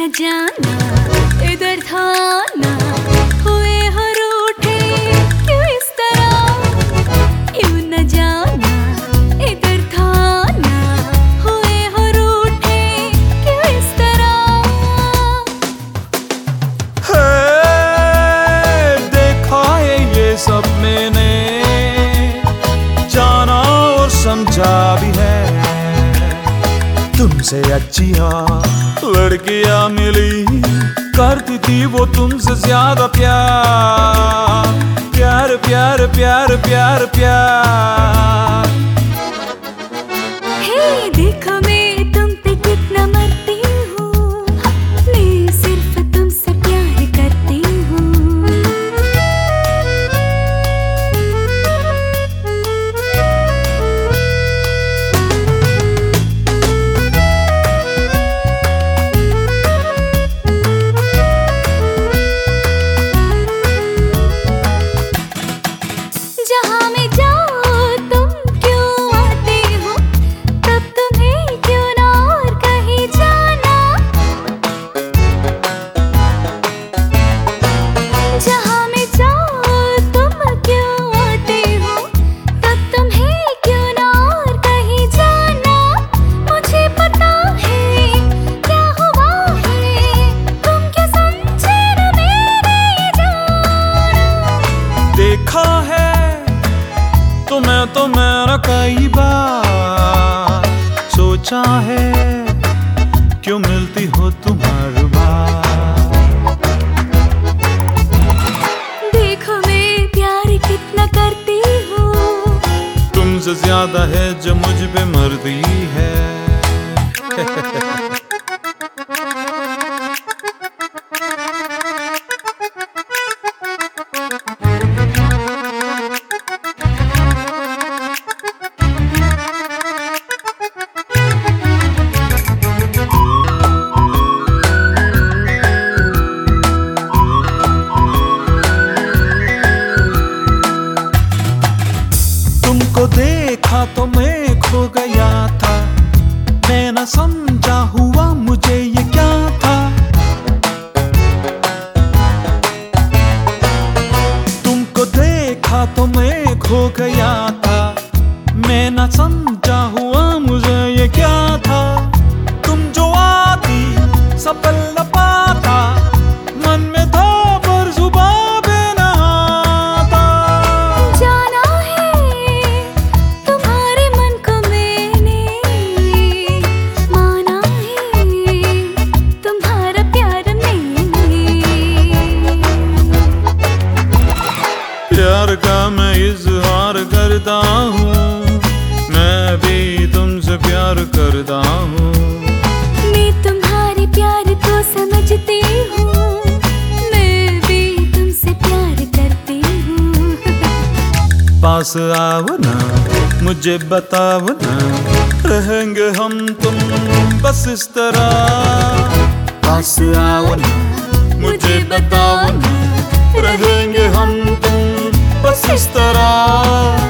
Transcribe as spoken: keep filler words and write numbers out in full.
जाना इधर था ना, हुए हो रूठे क्यों इस तरह, यूं न जाना इधर था ना, हुए हो रूठे क्यों इस तरह। है देखा है ये सब मैंने, जाना और समझा भी है। तुमसे अच्छी लड़कियां मिली, करती थी वो तुमसे ज्यादा प्यार, प्यार प्यार प्यार प्यार प्यार। हे देखो मैं तुम पे कितना मरती हूँ, मैं सिर्फ तुमसे प्यार करती हूँ। जहाँ मैं जाऊँ तुम क्यों आते हो, तब तुम्हें क्यों ना और कहीं जाना। जहाँ मैं जाऊँ तुम क्यों आते हो, तब तुम्हें क्यों ना और कहीं जाना। मुझे पता है क्या हुआ है, तुम क्या समझे न मेरे जाना। देखा है तुम्हें तो मैंने कई बार, सोचा है क्यों मिलती हो तुम हर बार। देखो मैं प्यार कितना करती हूँ, तुमसे ज्यादा है जो मुझ पे मरती है। तुमको देखा तो मैं खो गया था, मैं न समझा हुआ मुझे ये क्या था। तुमको देखा तो मैं खो गया था, मैं न समझा हुआ मुझे ये क्या था। तुम जो आती सब पल पाता, मन में था पर जुबां पे न आता। जाना है तुम्हारे मन को मैंने, माना है तुम्हारा प्यार मैंने। प्यार का मैं इजहार करता हूँ, मैं भी तुमसे प्यार करता हूँ। मैं तुम्हारे प्यार को समझती हूँ, मैं भी तुमसे प्यार करती हूँ। पास आओ ना मुझे बताओ ना, रहेंगे हम तुम बस इस तरह। पास आओ ना मुझे बताओ ना, रहेंगे हम तुम बस इस तरह।